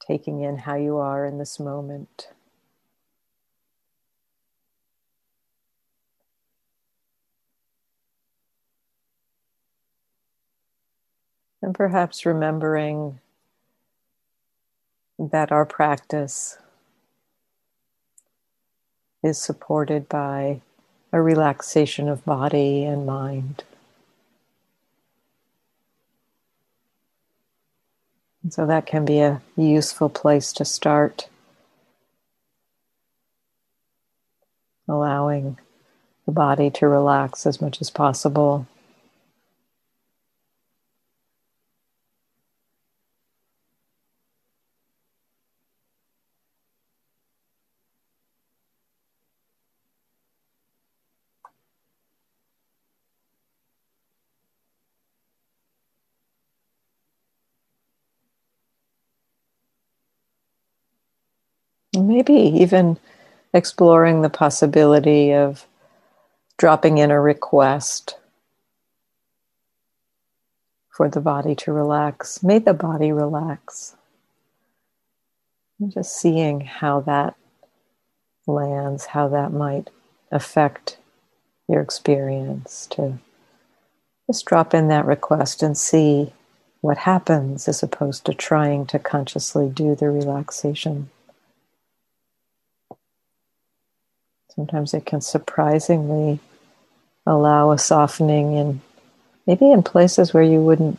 taking in how you are in this moment. And perhaps remembering that our practice is supported by a relaxation of body and mind. And so that can be a useful place to start, allowing the body to relax as much as possible. Maybe even exploring the possibility of dropping in a request for the body to relax. May the body relax. And just seeing how that lands, how that might affect your experience, to just drop in that request and see what happens as opposed to trying to consciously do the relaxation. Sometimes it can surprisingly allow a softening in maybe in places where you wouldn't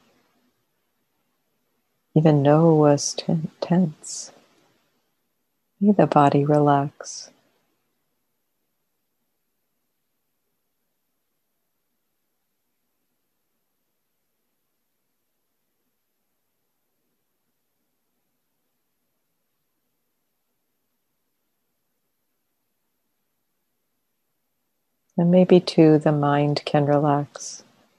even know was tense. May the body relax. And maybe too, the mind can relax.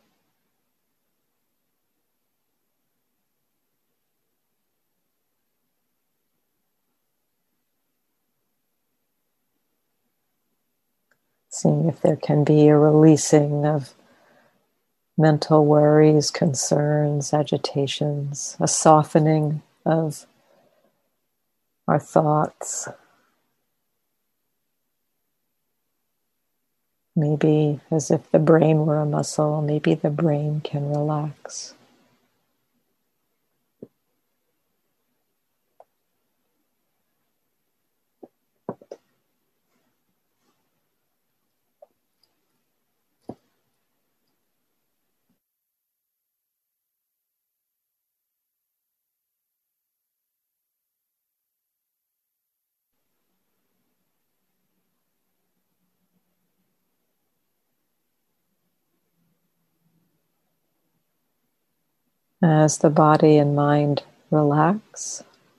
Seeing if there can be a releasing of mental worries, concerns, agitations, a softening of our thoughts. Maybe as if the brain were a muscle, maybe the brain can relax. As the body and mind relax,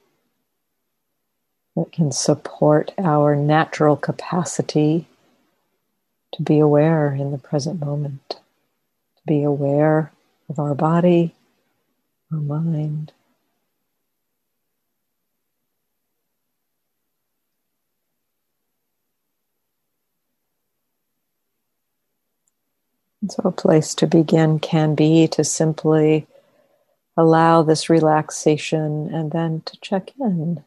it can support our natural capacity to be aware in the present moment, to be aware of our body, our mind. And so a place to begin can be to simply allow this relaxation and then to check in.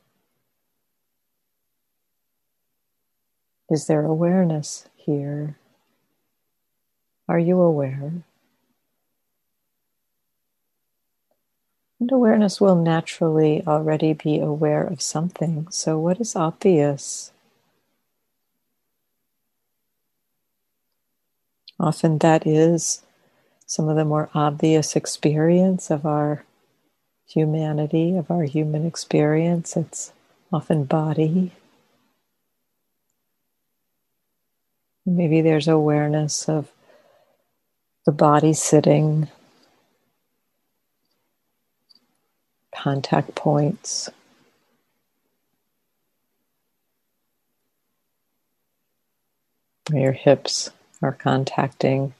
Is there awareness here? Are you aware? And awareness will naturally already be aware of something. So what is obvious? Often that is some of the more obvious experience of our humanity, of our human experience. It's often body. Maybe there's awareness of the body sitting, contact points. Where your hips are contacting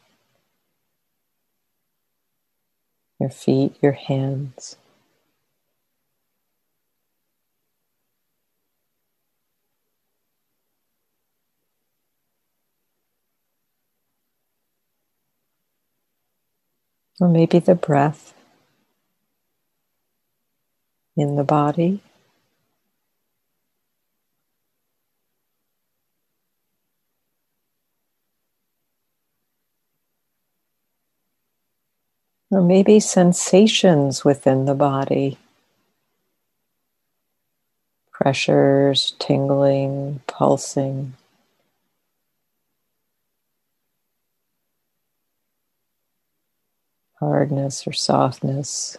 your feet, your hands. Or maybe the breath in the body. Or maybe sensations within the body. Pressures, tingling, pulsing. Hardness or softness.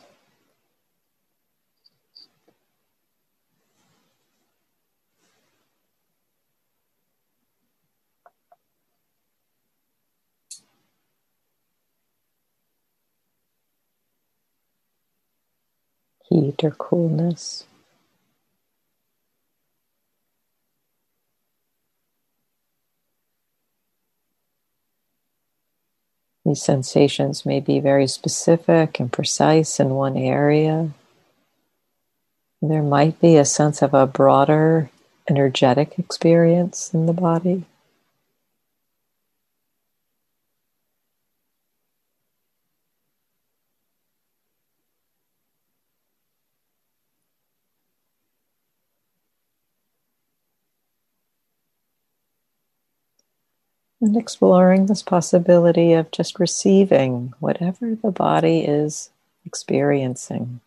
Heat or coolness. These sensations may be very specific and precise in one area. There might be a sense of a broader energetic experience in the body. And exploring this possibility of just receiving whatever the body is experiencing.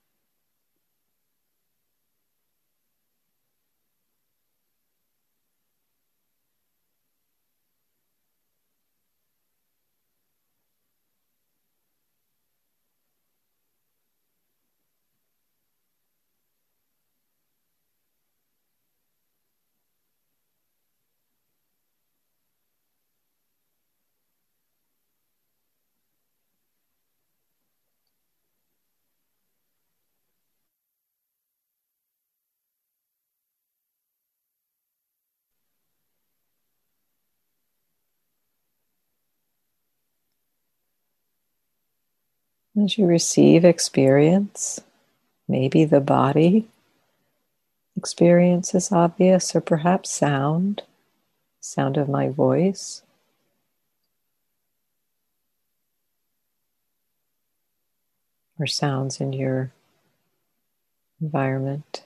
As you receive experience, maybe the body experience is obvious, or perhaps sound of my voice, or sounds in your environment.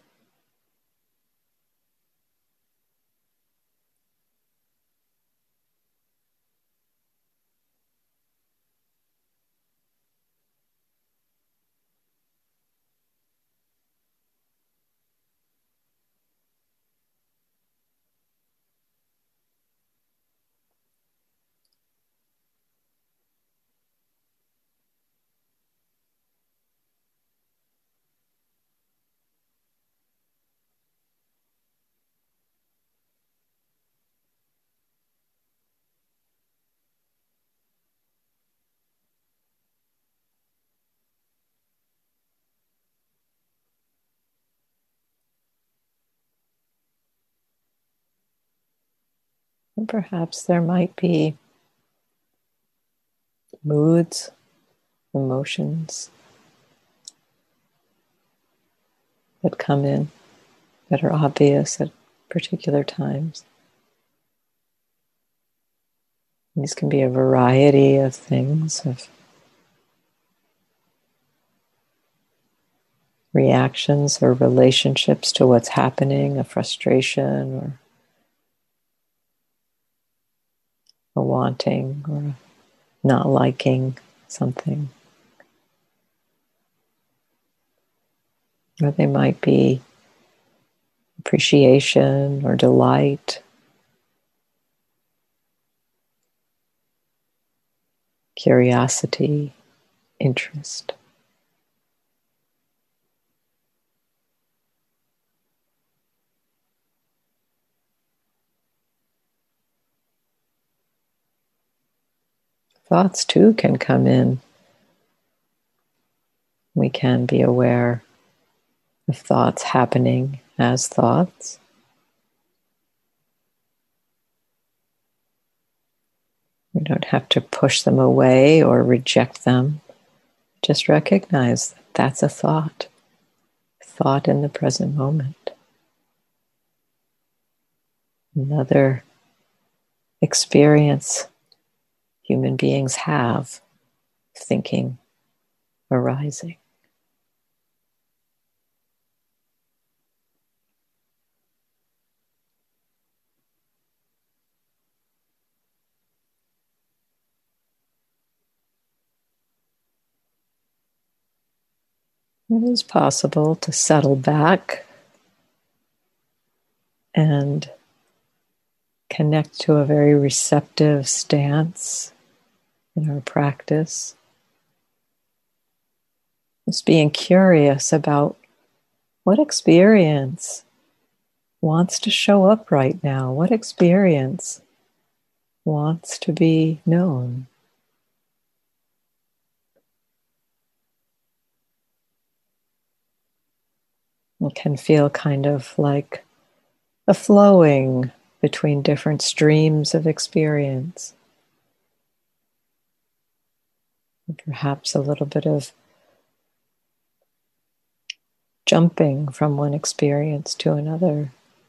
And perhaps there might be moods, emotions that come in that are obvious at particular times. These can be a variety of things, of reactions or relationships to what's happening, a frustration or a wanting or a not liking something. Or they might be appreciation or delight, curiosity, interest. Thoughts too can come in. We can be aware of thoughts happening as thoughts. We don't have to push them away or reject them. Just recognize that that's a thought in the present moment. Another experience human beings have, thinking arising. It is possible to settle back and connect to a very receptive stance in our practice. Just being curious about what experience wants to show up right now, what experience wants to be known. It can feel kind of like a flowing between different streams of experience. And perhaps a little bit of jumping from one experience to another.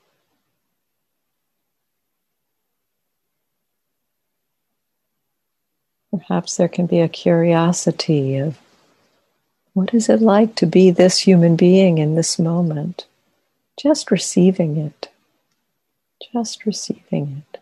Perhaps there can be a curiosity of what is it like to be this human being in this moment? Just receiving it. Just receiving it.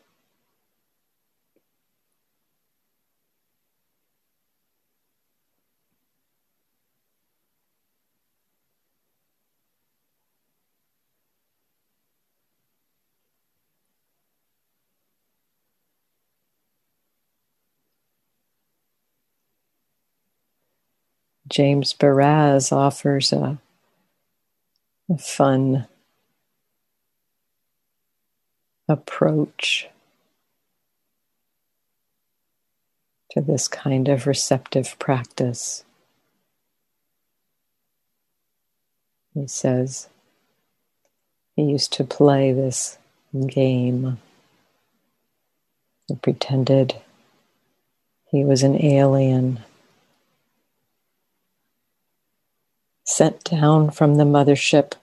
James Baraz offers a fun approach to this kind of receptive practice. He says he used to play this game. He pretended he was an alien sent down from the mothership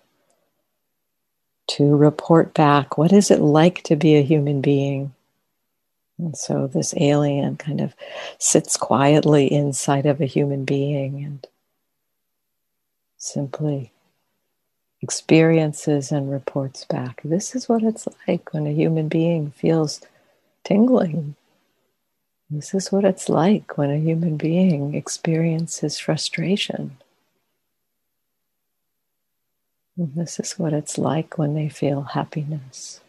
to report back, what is it like to be a human being? And so this alien kind of sits quietly inside of a human being and simply experiences and reports back. This is what it's like when a human being feels tingling. This is what it's like when a human being experiences frustration. And this is what it's like when they feel happiness.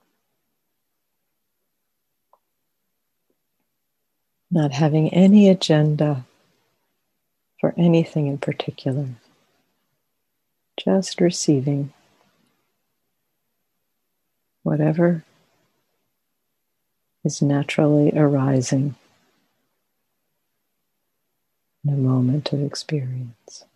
Not having any agenda for anything in particular. Just receiving whatever is naturally arising in a moment of experience.